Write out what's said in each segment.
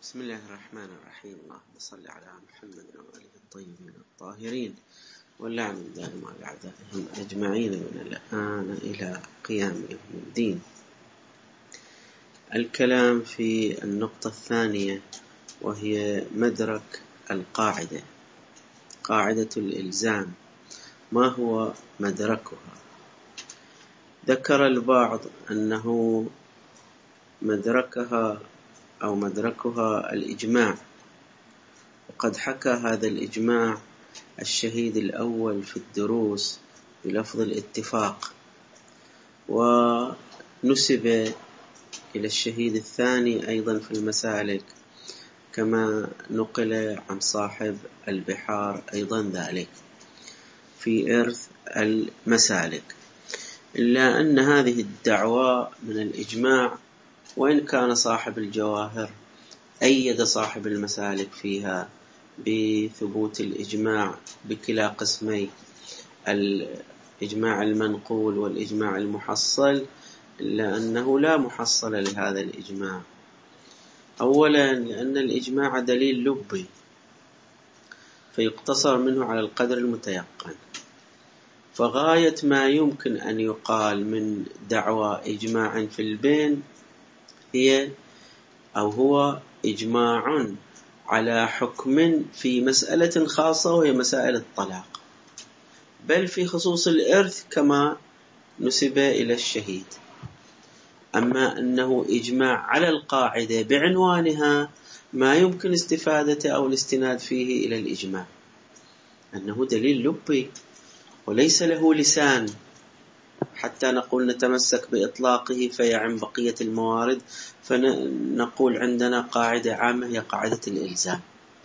بسم الله الرحمن الرحيم. اللهم صل على محمد وآله الطيبين الطاهرين واللعنة الدائمة على أعدائهم أجمعين من الآن إلى قيام يوم الدين. الكلام في النقطة الثانية وهي مدرك القاعدة، قاعدة الإلزام. ما هو مدركها؟ ذكر البعض أنه مدركها الإجماع، وقد حكى هذا الإجماع الشهيد الأول في الدروس بلفظ الاتفاق، ونسب إلى الشهيد الثاني أيضا في المسالك، كما نقل عن صاحب البحار أيضا ذلك في إرث المسالك. إلا أن هذه الدعوة من الإجماع، وإن كان صاحب الجواهر أيد صاحب المسالك فيها بثبوت الإجماع بكلا قسمي الإجماع المنقول والإجماع المحصل، إلا أنه لا محصل لهذا الإجماع. أولا لأن الإجماع دليل لبي فيقتصر منه على القدر المتيقن، فغاية ما يمكن أن يقال من دعوى إجماع في البين هو إجماع على حكم في مسألة خاصة وهي مسائل الطلاق، بل في خصوص الإرث كما نسب إلى الشهيد. أما أنه إجماع على القاعدة بعنوانها ما يمكن استفادة أو الاستناد فيه إلى الإجماع، أنه دليل لبي وليس له لسان حتى نقول نتمسك بإطلاقه فيعم بقية الموارد، فنقول عندنا قاعدة عامة هي قاعدة الإلزام.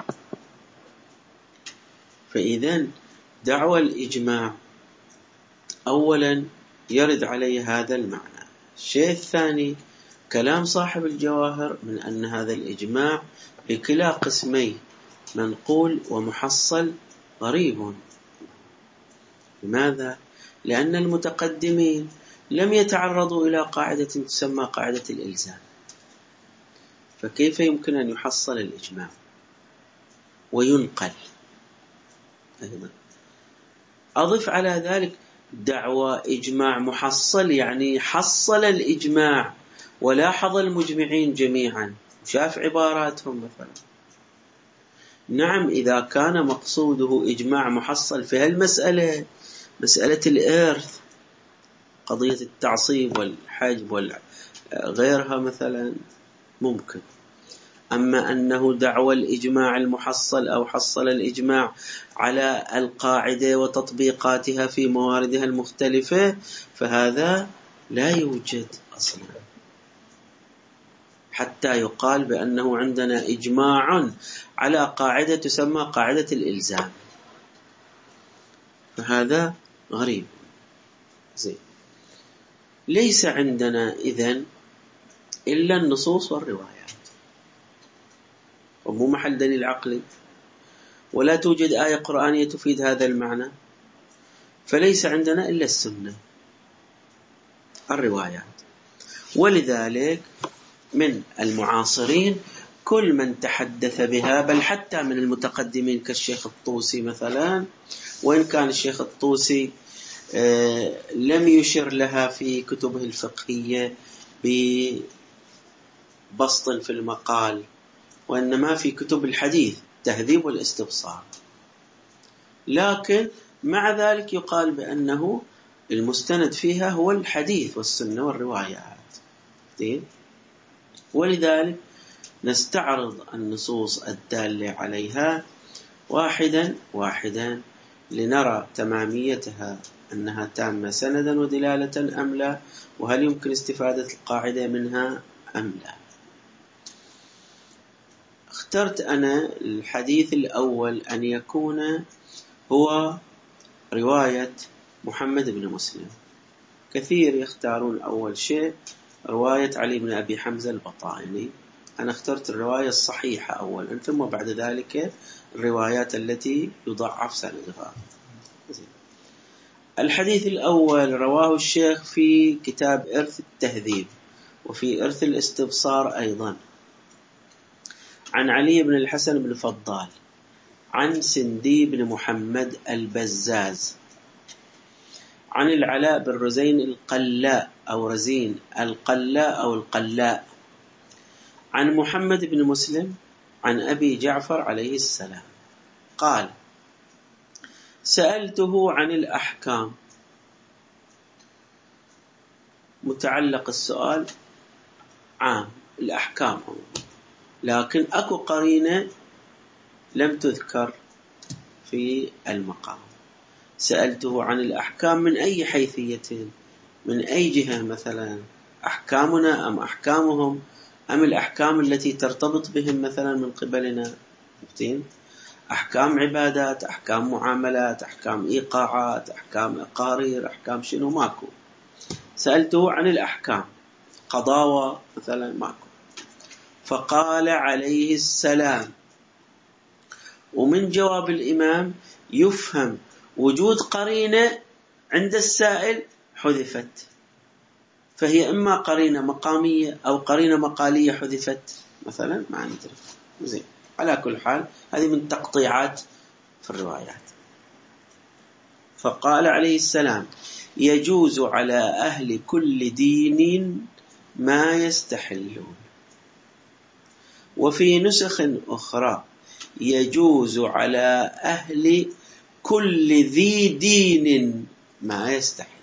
فإذن دعوى الإجماع أولا يرد عليه هذا المعنى. الشيء الثاني كلام صاحب الجواهر من أن هذا الإجماع بكلا قسمي منقول ومحصل غريب. لماذا؟ لأن المتقدمين لم يتعرضوا إلى قاعدة تسمى قاعدة الإلزام، فكيف يمكن أن يحصل الإجماع وينقل أيضا؟ أضف على ذلك دعوى إجماع محصل، يعني حصل الإجماع ولاحظ المجمعين جميعا، شاف عباراتهم مثلا. نعم، إذا كان مقصوده إجماع محصل في هالمسألة، مسألة الإرث، قضية التعصيب والحجب وغيرها مثلا، ممكن. أما أنه دعوى الإجماع المحصل أو حصل الإجماع على القاعدة وتطبيقاتها في مواردها المختلفة، فهذا لا يوجد أصلا حتى يقال بأنه عندنا إجماع على قاعدة تسمى قاعدة الإلزام، فهذا غريب. زين، ليس عندنا إذن إلا النصوص والروايات، ومو محل دليل عقلي، ولا توجد آية قرآنية تفيد هذا المعنى، فليس عندنا إلا السنة الروايات. ولذلك من المعاصرين كل من تحدث بها، بل حتى من المتقدمين كالشيخ الطوسي مثلا، وإن كان الشيخ الطوسي لم يشر لها في كتبه الفقهية ببسط في المقال، وإنما في كتب الحديث تهذيب والاستبصار، لكن مع ذلك يقال بأنه المستند فيها هو الحديث والسنة والروايات. ولذلك نستعرض النصوص الدالة عليها واحدا لنرى تماميتها، أنها تامة سندا ودلالة أم لا، وهل يمكن استفادة القاعدة منها أم لا. اخترت أنا الحديث الأول أن يكون هو رواية محمد بن مسلم. كثير يختارون أول شيء رواية علي بن أبي حمزة البطائني، أنا اخترت الرواية الصحيحة أولا، ثم بعد ذلك الروايات التي يضعف سندها. الحديث الأول رواه الشيخ في كتاب إرث التهذيب وفي إرث الاستبصار أيضا، عن علي بن الحسن بن فضال عن سندي بن محمد البزاز عن العلاء بن رزين القلاء أو رزين القلاء أو القلاء عن محمد بن مسلم عن أبي جعفر عليه السلام قال: سألته عن الأحكام. متعلق السؤال عام الأحكام، لكن أكو قرينة لم تذكر في المقام. سألته عن الأحكام من أي حيثية؟ من أي جهة؟ مثلا أحكامنا أم أحكامهم أم الأحكام التي ترتبط بهم مثلا من قبلنا؟ أحكام عبادات، أحكام معاملات، أحكام إيقاعات، أحكام أقارير، أحكام شنو؟ ماكو. سألته عن الأحكام، قضاوة مثلا ماكو. فقال عليه السلام، ومن جواب الإمام يفهم وجود قرينة عند السائل حذفت، فهي إما قرينة مقامية أو قرينة مقالية حذفت مثلا، ما ندري. زين، على كل حال هذه من تقطيعات في الروايات. فقال عليه السلام: يجوز على أهل كل دين ما يستحلون. وفي نسخ أخرى: يجوز على أهل كل ذي دين ما يستحلون.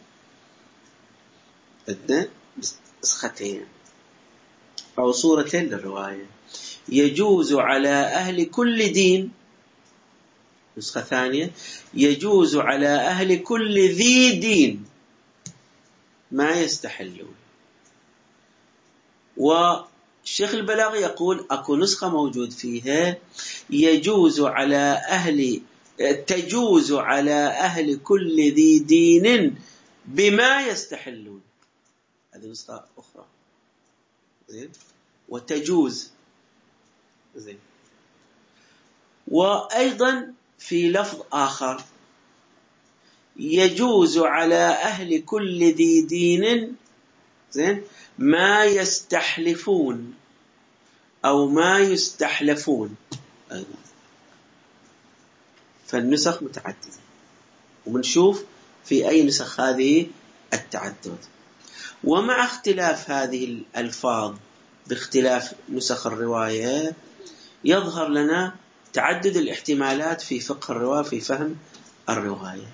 عندنا نسختين أو صورتين للرواية: يجوز على أهل كل دين، نسخة ثانية: يجوز على أهل كل ذي دين ما يستحلون. والشيخ البلاغي يقول أكو نسخة موجود فيها يجوز على تجوز على أهل كل ذي دين بما يستحلون. هذه نسخة أخرى. زين، وتجوز. زين، وأيضا في لفظ آخر: يجوز على أهل كل ذي دين زين ما يستحلفون أو ما يستحلفون أيضا. فالنسخ متعددة، وبنشوف في أي نسخ هذه التعدد. ومع اختلاف هذه الألفاظ باختلاف نسخ الرواية يظهر لنا تعدد الاحتمالات في فقه الرواية، في فهم الرواية.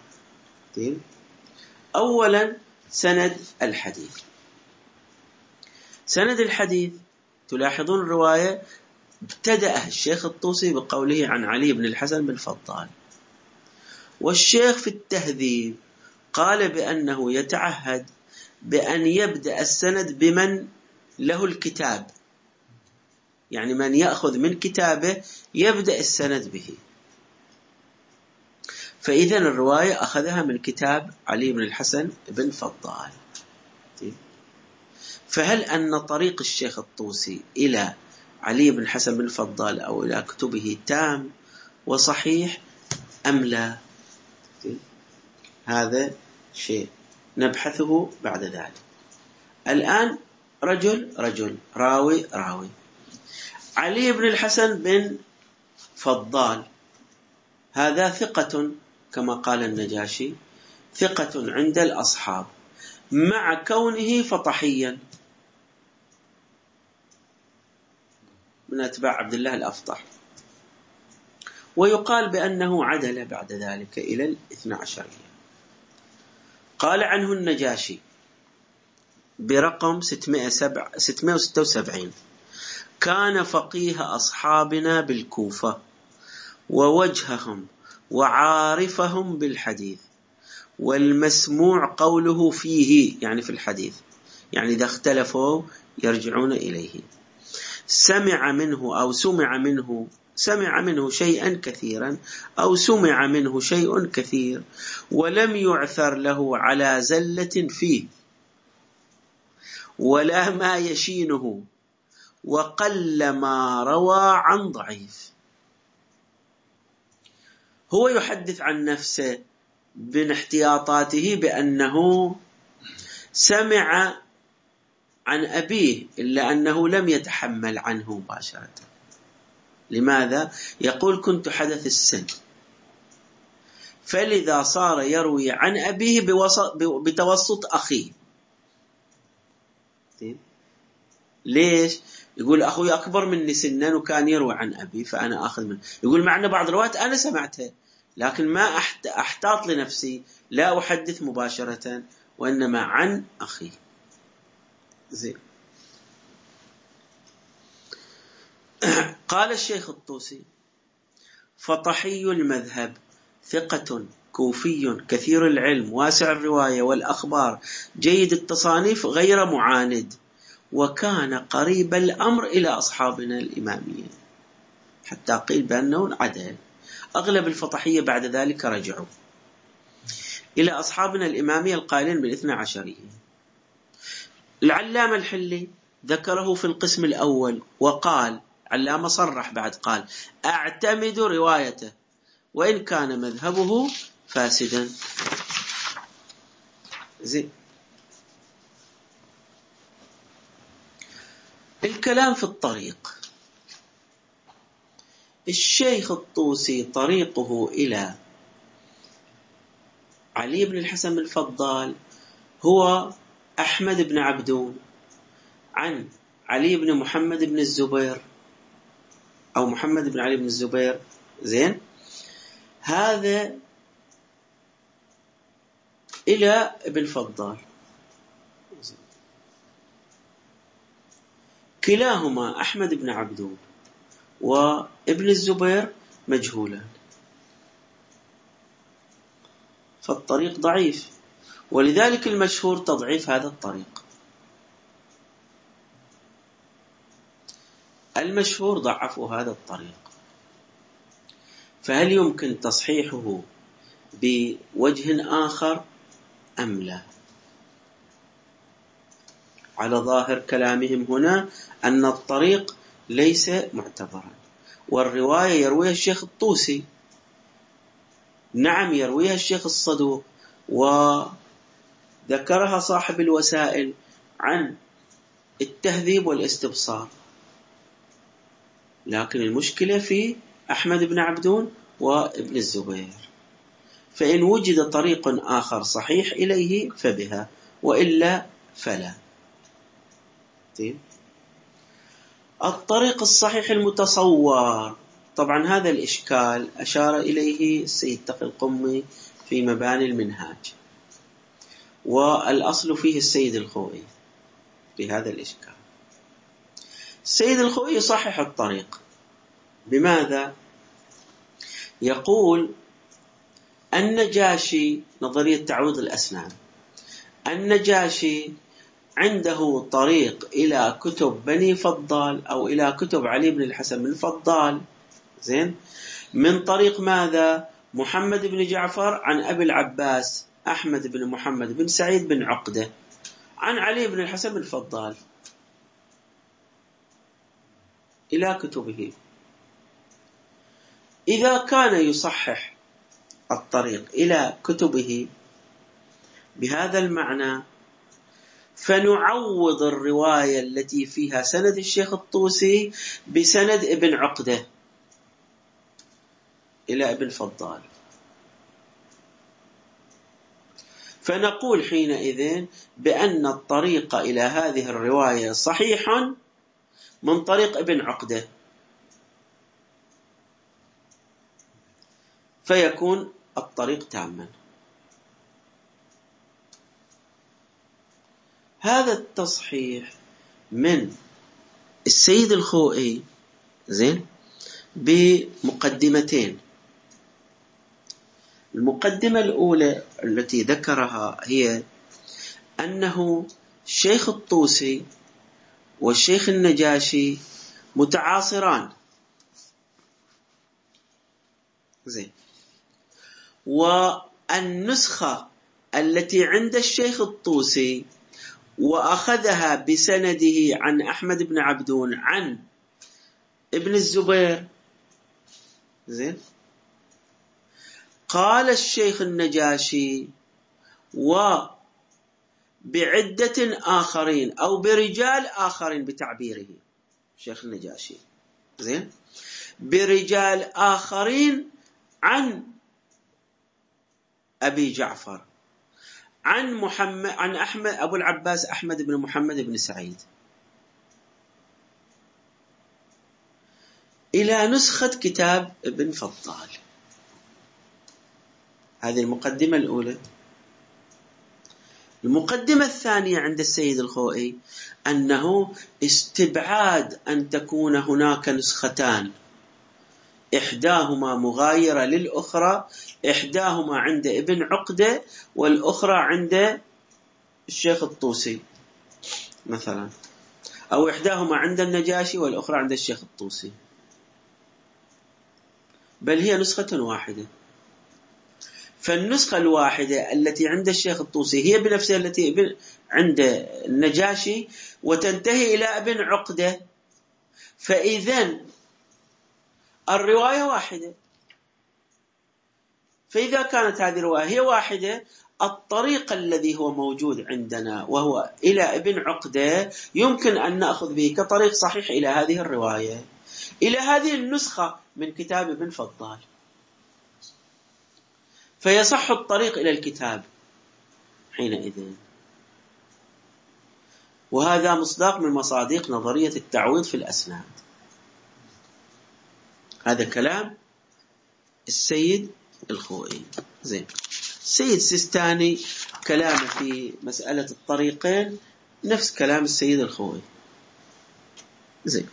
أولا سند الحديث. سند الحديث تلاحظون الرواية ابتدأ الشيخ الطوسي بقوله عن علي بن الحسن بن فضال، والشيخ في التهذيب قال بأنه يتعهد بأن يبدأ السند بمن له الكتاب، يعني من يأخذ من كتابه يبدأ السند به. فإذا الرواية أخذها من كتاب علي بن الحسن بن فضال. فهل أن طريق الشيخ الطوسي إلى علي بن الحسن بن فضال أو إلى كتبه تام وصحيح أم لا؟ هذا شيء نبحثه بعد ذلك. الآن رجل راوي. علي بن الحسن بن فضال هذا ثقة كما قال النجاشي، ثقة عند الأصحاب مع كونه فطحيا من أتباع عبد الله الأفطح، ويقال بأنه عدل بعد ذلك إلى الاثنى عشرية. قال عنه النجاشي برقم 676: كان فقيه أصحابنا بالكوفة ووجههم وعارفهم بالحديث، والمسموع قوله فيه، يعني في الحديث، يعني إذا اختلفوا يرجعون إليه. سمع منه شيئا كثيرا أو سمع منه شيء كثير، ولم يعثر له على زلة فيه ولا ما يشينه، وقل ما روى عن ضعيف. هو يحدث عن نفسه من احتياطاته بأنه سمع عن أبيه إلا أنه لم يتحمل عنه مباشرة. لماذا؟ يقول كنت حدث السن، فلذا صار يروي عن أبيه بتوسط أخيه. ليش؟ يقول أخوي أكبر مني سنا وكان يروي عن أبي فأنا أخذ منه. يقول معنى بعض الروايات أنا سمعتها لكن ما أحتاط لنفسي، لا أحدث مباشرة وإنما عن أخي. زين. قال الشيخ الطوسي: فطحي المذهب ثقة كوفي كثير العلم واسع الرواية والأخبار جيد التصانيف غير معاند، وكان قريب الأمر إلى أصحابنا الإمامية، حتى قيل بأنه عدل. أغلب الفطحية بعد ذلك رجعوا إلى أصحابنا الإمامية القائلين بالاثنى عشرية. العلامة الحلي ذكره في القسم الأول وقال، علامة صرح بعد قال: أعتمد روايته وإن كان مذهبه فاسدا. زين. الكلام في الطريق. الشيخ الطوسي طريقه إلى علي بن الحسن الفضال هو أحمد بن عبدون عن علي بن محمد بن الزبير أو محمد بن علي بن الزبير. زين. هذا إلى ابن فضال. كلاهما أحمد بن عبدون وابن الزبير مجهولان، فالطريق ضعيف، ولذلك المشهور تضعيف هذا الطريق. المشهور ضعفوا هذا الطريق، فهل يمكن تصحيحه بوجه آخر أم لا؟ على ظاهر كلامهم هنا أن الطريق ليس معتبرا، والرواية يرويها الشيخ الطوسي، نعم يرويها الشيخ الصدوق وذكرها صاحب الوسائل عن التهذيب والاستبصار، لكن المشكلة في أحمد بن عبدون وابن الزبير. فإن وجد طريق آخر صحيح إليه فبها، وإلا فلا. الطريق الصحيح المتصور، طبعا هذا الإشكال أشار إليه السيد تقي القمي في مباني المنهاج، والأصل فيه السيد الخوئي في هذا الإشكال. السيد الخوئي يصحح الطريق بماذا؟ يقول النجاشي، نظرية تعويض الأسنان، النجاشي عنده طريق إلى كتب بني فضال أو إلى كتب علي بن الحسن بن فضال. زين. من طريق ماذا؟ محمد بن جعفر عن أبي العباس أحمد بن محمد بن سعيد بن عقدة عن علي بن الحسن بن فضال إلى كتبه. إذا كان يصحح الطريق إلى كتبه بهذا المعنى، فنعوض الرواية التي فيها سند الشيخ الطوسي بسند ابن عقدة إلى ابن فضال، فنقول حينئذ بأن الطريق إلى هذه الرواية صحيح من طريق ابن عقدة، فيكون الطريق تاما. هذا التصحيح من السيد الخوئي زين بمقدمتين. المقدمة الأولى التي ذكرها هي أنه الشيخ الطوسي والشيخ النجاشي متعاصران، زين، والنسخة التي عند الشيخ الطوسي وأخذها بسنده عن أحمد بن عبدون عن ابن الزبير، زين، قال الشيخ النجاشي وبعدة آخرين أو برجال آخرين بتعبيره الشيخ النجاشي، زين، برجال آخرين عن أبي جعفر، عن محمد، عن أحمد أبو العباس أحمد بن محمد بن سعيد، إلى نسخة كتاب ابن فضال. هذه المقدمة الأولى. المقدمة الثانية عند السيد الخوئي أنه استبعاد أن تكون هناك نسختان، إحداهما مغايرة للأخرى، إحداهما عند ابن عقدة والأخرى عند الشيخ الطوسي مثلا، أو إحداهما عند النجاشي والأخرى عند الشيخ الطوسي، بل هي نسخة واحدة. فالنسخة الواحدة التي عند الشيخ الطوسي هي بنفسها التي عند النجاشي وتنتهي إلى ابن عقدة، فإذن الرواية واحدة. فإذا كانت هذه الرواية هي واحدة، الطريق الذي هو موجود عندنا وهو إلى ابن عقدة يمكن أن نأخذ به كطريق صحيح إلى هذه الرواية، إلى هذه النسخة من كتاب ابن فضال، فيصح الطريق إلى الكتاب حينئذ. وهذا مصداق من مصادق نظرية التعويض في الأسناد. هذا كلام السيد الخوئي. زين، السيد السيستاني كلامه في مسألة الطريقين نفس كلام السيد الخوئي. زين،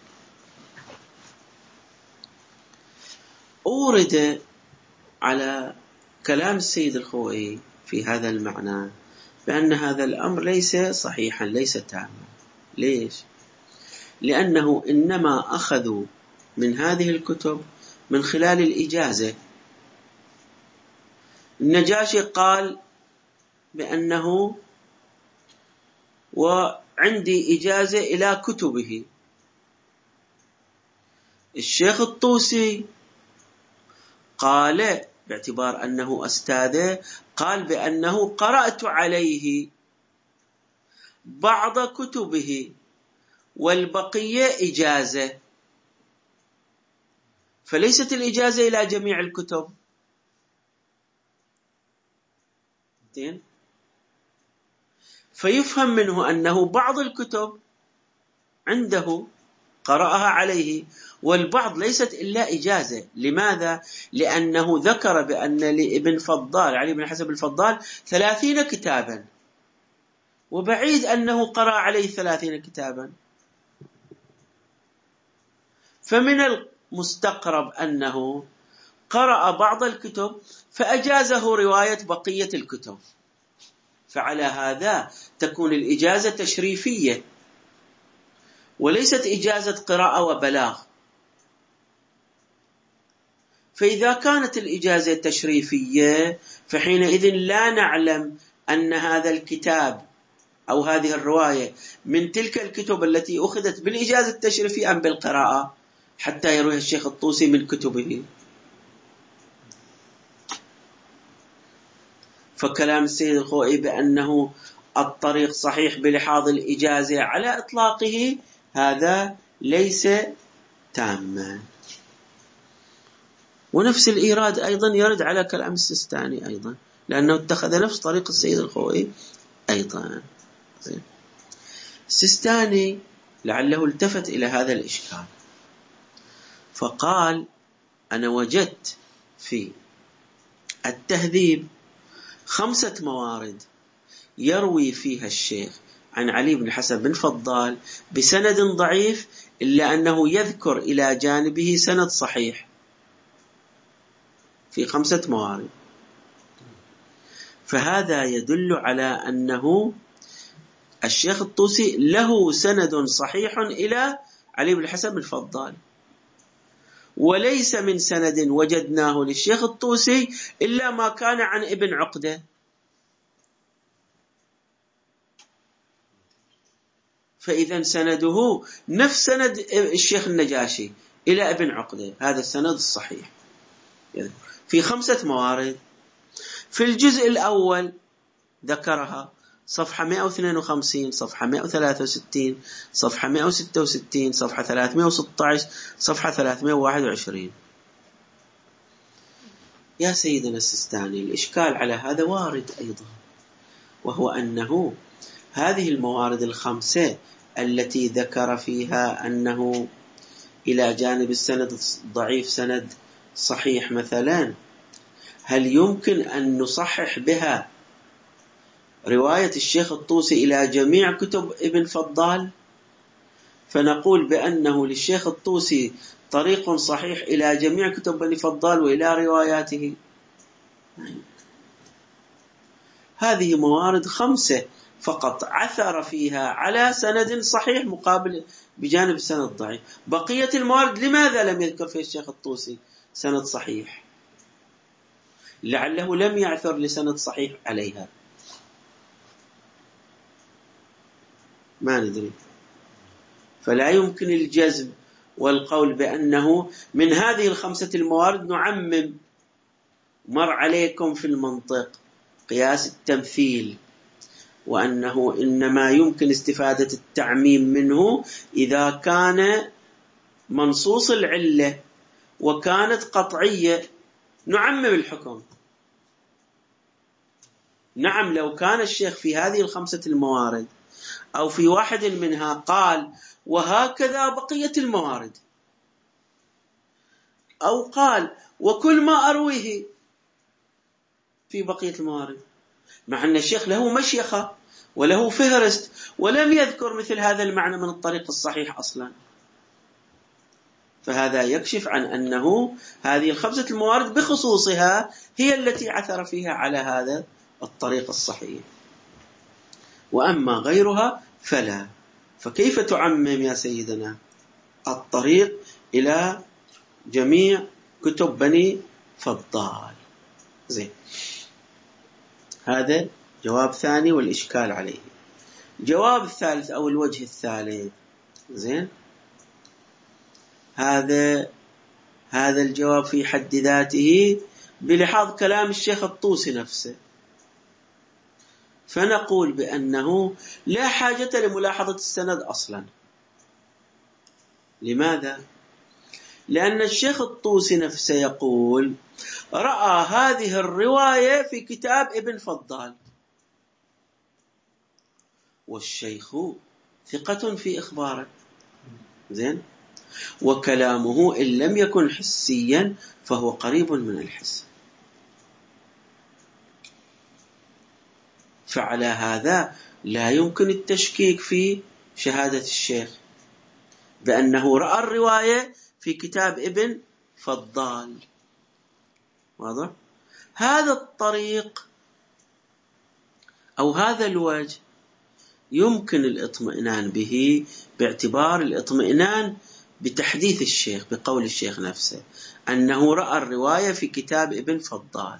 أورد على كلام السيد الخوئي في هذا المعنى بأن هذا الأمر ليس صحيحا، ليس تاما. ليش؟ لأنه إنما أخذوا من هذه الكتب من خلال الإجازة. النجاشي قال بأنه وعندي إجازة إلى كتبه. الشيخ الطوسي قال باعتبار أنه أستاذه، قال بأنه قرأت عليه بعض كتبه والبقية إجازة، فليست الإجازة إلى جميع الكتب. فيفهم منه أنه بعض الكتب عنده قرأها عليه والبعض ليست إلا إجازة. لماذا؟ لأنه ذكر بأن لابن فضال علي بن حسن الفضال 30 كتابا، وبعيد أنه قرأ عليه 30 كتابا، فمن المستقرب أنه قرأ بعض الكتب فأجازه رواية بقية الكتب. فعلى هذا تكون الإجازة تشريفية وليست إجازة قراءة وبلاغ. فإذا كانت الإجازة تشريفية فحينئذ لا نعلم أن هذا الكتاب أو هذه الرواية من تلك الكتب التي أخذت بالإجازة التشريفية أم بالقراءة حتى يرويها الشيخ الطوسي من كتبه. فكلام السيد الخوئي بأنه الطريق صحيح بلحاظ الإجازة على إطلاقه هذا ليس تاما. ونفس الإيراد أيضا يرد على كلام السيستاني أيضا، لأنه اتخذ نفس طريق السيد الخوئي أيضا. السيستاني لعله التفت إلى هذا الإشكال فقال: أنا وجدت في التهذيب 5 موارد يروي فيها الشيخ عن علي بن حسن بن فضال بسند ضعيف، إلا أنه يذكر إلى جانبه سند صحيح في 5 موارد. فهذا يدل على أنه الشيخ الطوسي له سند صحيح إلى علي بن حسن بن فضال، وليس من سند وجدناه للشيخ الطوسي إلا ما كان عن ابن عقدة. فإذا سنده نفس سند الشيخ النجاشي إلى ابن عقدة، هذا السند الصحيح في 5 موارد. في الجزء الأول ذكرها صفحة 152، صفحة 163، صفحة 166، صفحة 316، صفحة 321. يا سيدنا السيستاني، الإشكال على هذا وارد أيضا، وهو أنه هذه الموارد الخمسة التي ذكر فيها أنه إلى جانب السند ضعيف سند صحيح مثلا، هل يمكن أن نصحح بها رواية الشيخ الطوسي إلى جميع كتب ابن فضال، فنقول بأنه للشيخ الطوسي طريق صحيح إلى جميع كتب ابن فضال وإلى رواياته؟ هذه موارد خمسة فقط عثر فيها على سند صحيح مقابل بجانب السند الضعيف. بقية الموارد لماذا لم يذكر فيها الشيخ الطوسي سند صحيح؟ لعله لم يعثر لسند صحيح عليها، ما ندري. فلا يمكن الجزم والقول بأنه من هذه الخمسة الموارد نعمم. مر عليكم في المنطق قياس التمثيل، وأنه إنما يمكن استفادة التعميم منه إذا كان منصوص العلة وكانت قطعية، نعمم الحكم. نعم، لو كان الشيخ في هذه الخمسة الموارد أو في واحد منها قال وهكذا بقية الموارد، أو قال وكل ما أرويه في بقية الموارد، مع أن الشيخ له مشيخة وله فهرست ولم يذكر مثل هذا المعنى من الطريق الصحيح أصلا، فهذا يكشف عن أنه هذه الخمسة الموارد بخصوصها هي التي عثر فيها على هذا الطريق الصحيح، وأما غيرها فلا. فكيف تعمم يا سيدنا الطريق إلى جميع كتب بني فضال؟ زين، هذا جواب ثاني والإشكال عليه. جواب الثالث أو الوجه الثالث، زين، هذا الجواب في حد ذاته بلحاظ كلام الشيخ الطوسي نفسه، فنقول بأنه لا حاجة لملاحظة السند أصلا. لماذا؟ لأن الشيخ الطوسي نفسه يقول رأى هذه الرواية في كتاب ابن فضال، والشيخ ثقة في إخباره، زين، وكلامه إن لم يكن حسيا فهو قريب من الحس. فعلى هذا لا يمكن التشكيك في شهادة الشيخ بأنه رأى الرواية في كتاب ابن فضال. واضح؟ هذا الطريق أو هذا الوجه يمكن الاطمئنان به باعتبار الاطمئنان بتحديث الشيخ بقول الشيخ نفسه أنه رأى الرواية في كتاب ابن فضال.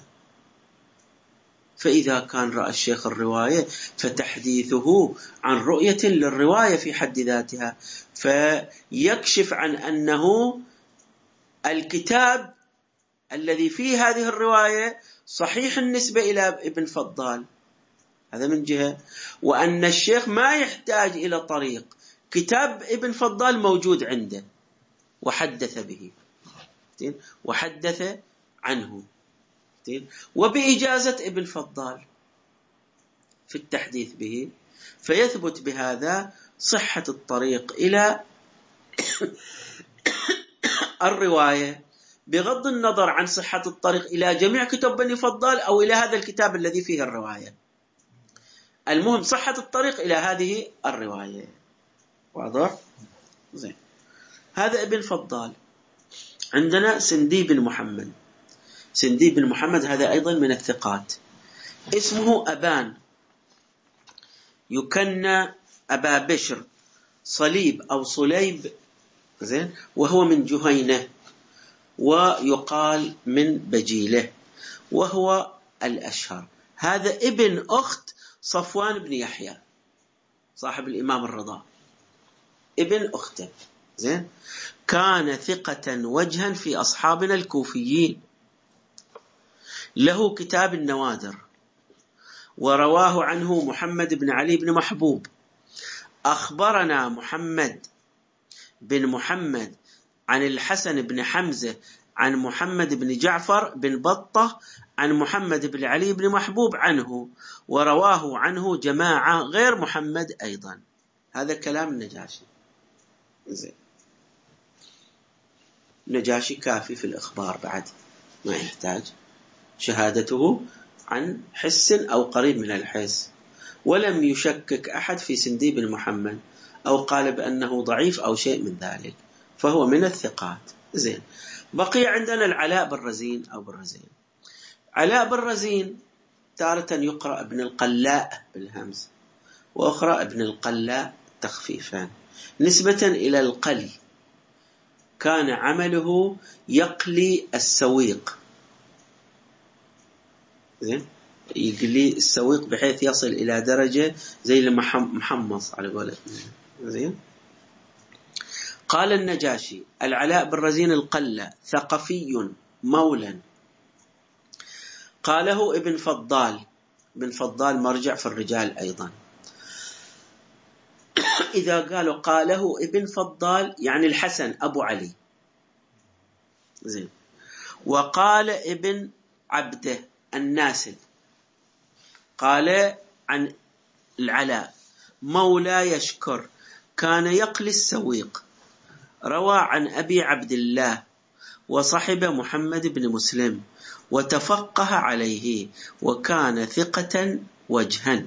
فإذا كان رأى الشيخ الرواية فتحديثه عن رؤية للرواية في حد ذاتها، فيكشف عن أنه الكتاب الذي فيه هذه الرواية صحيح النسبة إلى ابن فضال، هذا من جهة، وأن الشيخ ما يحتاج إلى طريق، كتاب ابن فضال موجود عنده وحدث به وحدث عنه وبإجازة ابن فضال في التحديث به، فيثبت بهذا صحة الطريق إلى الرواية بغض النظر عن صحة الطريق إلى جميع كتب بني فضال أو إلى هذا الكتاب الذي فيه الرواية. المهم صحة الطريق إلى هذه الرواية. واضح؟ زين، هذا ابن فضال. عندنا سندي بن محمد. سندي بن محمد هذا أيضا من الثقات، اسمه أبان، يكنى أبا بشر، صليب أو صليب، زين، وهو من جهينة ويقال من بجيلة، وهو الأشهر. هذا ابن أخت صفوان بن يحيى صاحب الإمام الرضا، ابن أخته، زين. كان ثقة وجها في أصحابنا الكوفيين، له كتاب النوادر، ورواه عنه محمد بن علي بن محبوب. أخبرنا محمد بن محمد عن الحسن بن حمزة عن محمد بن جعفر بن بطة عن محمد بن علي بن محبوب عنه، ورواه عنه جماعة غير محمد أيضا. هذا كلام النجاشي. زين، النجاشي كافي في الإخبار، بعد ما يحتاج شهادته عن حس أو قريب من الحس، ولم يشكك أحد في سندي بن محمد أو قال بأنه ضعيف أو شيء من ذلك، فهو من الثقات. زين، بقي عندنا العلاء بن رزين أو بن رزين. علاء بن رزين تارة يقرأ ابن القلاء بالهمز، وأخرى ابن القلاء تخفيفا نسبة إلى القلي. كان عمله يقلي السويق، زين، يقلي السويق بحيث يصل إلى درجة زي المحمص على قولتنا. زين، قال النجاشي: العلاء بن رزين القلة ثقفي مولا. قاله ابن فضال، ابن فضال مرجع في الرجال أيضا. إذا قالوا قاله ابن فضال يعني الحسن أبو علي. زين، وقال ابن عبده الناسب قال عن العلاء: مولى يشكر كان يقلي السويق، روى عن أبي عبد الله وصحب محمد بن مسلم وتفقه عليه، وكان ثقة وجها.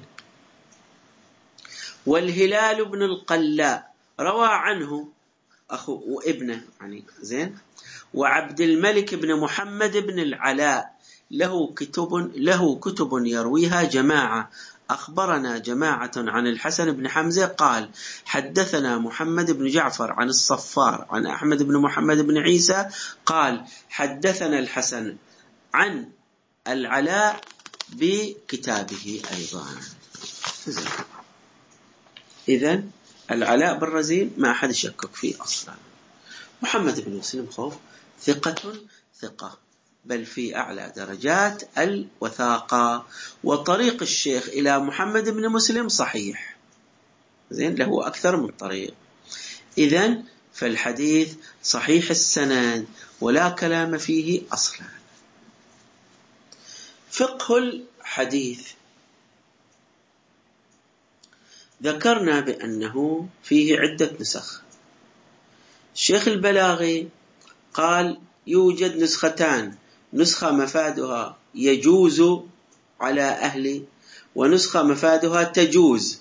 والهلال بن القلاء روى عنه أخو وابنه يعني. زين، وعبد الملك بن محمد بن العلاء له كتب يرويها جماعة. أخبرنا جماعة عن الحسن بن حمزة قال: حدثنا محمد بن جعفر عن الصفار عن أحمد بن محمد بن عيسى قال: حدثنا الحسن عن العلاء بكتابه أيضا. إذن العلاء بن رزين ما أحد يشكك فيه أصلا. محمد بن مسلم خوف ثقة، بل في أعلى درجات الوثاقة. وطريق الشيخ إلى محمد بن مسلم صحيح، زين، له أكثر من طريق. إذن فالحديث صحيح السند ولا كلام فيه أصلا. فقه الحديث: ذكرنا بأنه فيه عدة نسخ. الشيخ البلاغي قال يوجد نسختان: نسخة مفادها يجوز على أهل، ونسخة مفادها تجوز.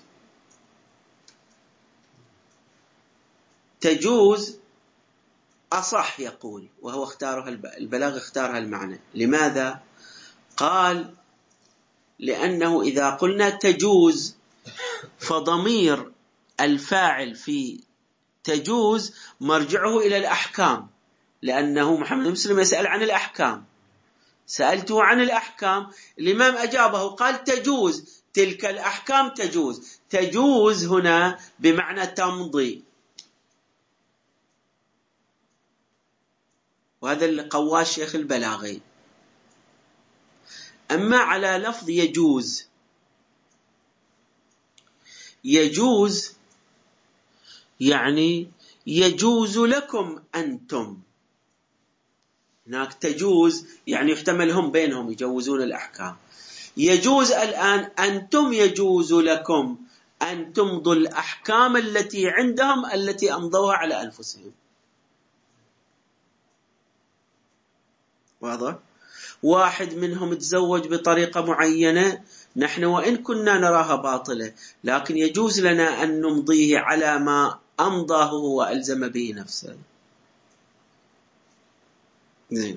تجوز أصح يقول، وهو اختارها البلاغ، اختارها المعنى. لماذا؟ قال: لأنه إذا قلنا تجوز فضمير الفاعل في تجوز مرجعه إلى الأحكام، لأنه محمد بن مسلم يسأل عن الأحكام. سألته عن الأحكام، الإمام أجابه قال تجوز تلك الأحكام، تجوز. تجوز هنا بمعنى تمضي، وهذا اللي قواه الشيخ البلاغي. أما على لفظ يجوز، يجوز يعني يجوز لكم أنتم. هناك تجوز يعني يحتمل هم بينهم يجوزون الأحكام. يجوز الآن أنتم يجوز لكم أن تمضوا الأحكام التي عندهم التي أمضوها على أنفسهم. واضح؟ واحد منهم تزوج بطريقة معينة، نحن وإن كنا نراها باطلة لكن يجوز لنا أن نمضيه على ما أمضاه هو ألزم به نفسه. زين.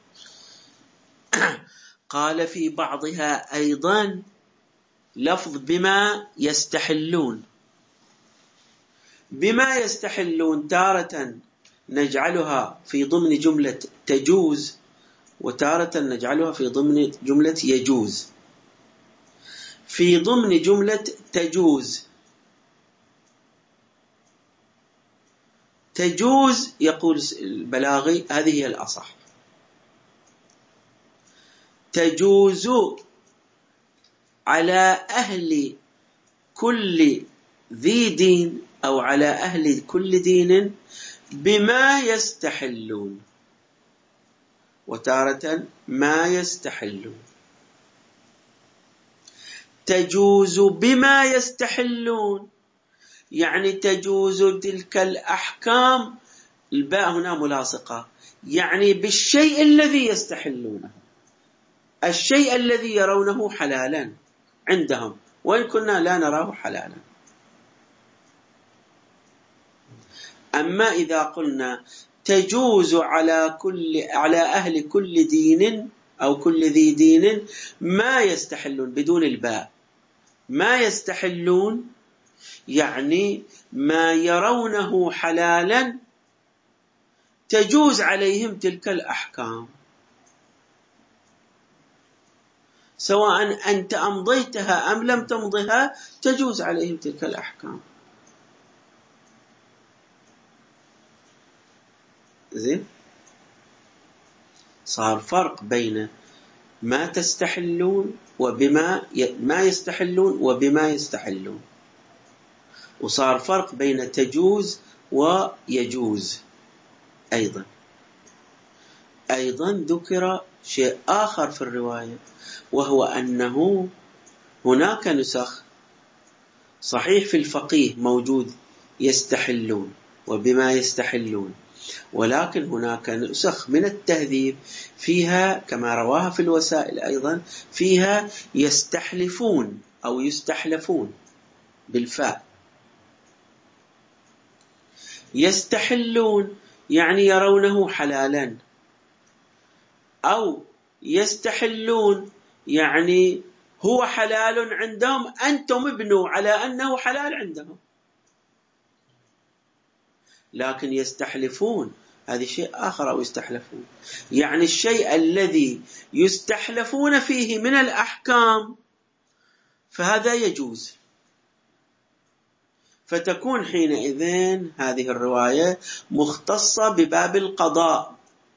قال في بعضها أيضا لفظ بما يستحلون. بما يستحلون تارة نجعلها في ضمن جملة تجوز، وتارة نجعلها في ضمن جملة يجوز. في ضمن جملة تجوز، تجوز يقول البلاغي هذه هي الأصح. تجوز على أهل كل ذي دين أو على أهل كل دين بما يستحلون، وتارة ما يستحلون. تجوز بما يستحلون يعني تجوز تلك الأحكام، الباء هنا ملاصقة، يعني بالشيء الذي يستحلونه، الشيء الذي يرونه حلالا عندهم وإن كنا لا نراه حلالا. أما إذا قلنا تجوز على أهل كل دين أو كل ذي دين ما يستحلون بدون الباء، ما يستحلون يعني ما يرونه حلالا تجوز عليهم تلك الأحكام، سواء أنت أمضيتها أم لم تمضها تجوز عليهم تلك الأحكام. زين، صار فرق بين ما تستحلون وبما ما يستحلون وبما يستحلون، وصار فرق بين تجوز ويجوز. أيضا ذكر شيء آخر في الرواية، وهو أنه هناك نسخ صحيح في الفقيه موجود يستحلون وبما يستحلون، ولكن هناك نسخ من التهذيب فيها كما رواها في الوسائل أيضا فيها يستحلفون أو يستحلفون بالفاء. يستحلون يعني يرونه حلالا، أو يستحلون يعني هو حلال عندهم، أنتم ابنوا على أنه حلال عندهم. لكن يستحلفون هذا شيء آخر، أو يستحلفون يعني الشيء الذي يستحلفون فيه من الأحكام فهذا يجوز، فتكون حينئذ هذه الرواية مختصة بباب القضاء.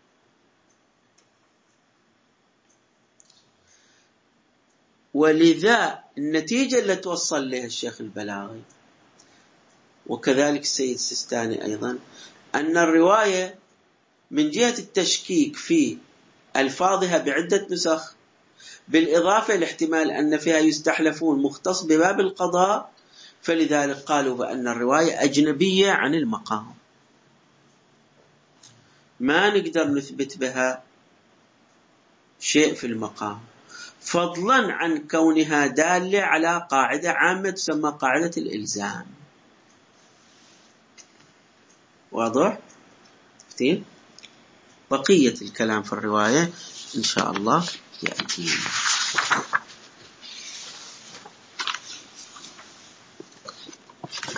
ولذا النتيجة اللي توصل لها الشيخ البلاغي وكذلك السيد السيستاني أيضا، أن الرواية من جهة التشكيك في ألفاظها بعدة نسخ، بالإضافة لاحتمال أن فيها يستحلفون مختص بباب القضاء، فلذلك قالوا بأن الرواية أجنبية عن المقام، ما نقدر نثبت بها شيء في المقام، فضلا عن كونها دالة على قاعدة عامة تسمى قاعدة الإلزام. واضح؟ بقية الكلام في الرواية إن شاء الله يأتينا.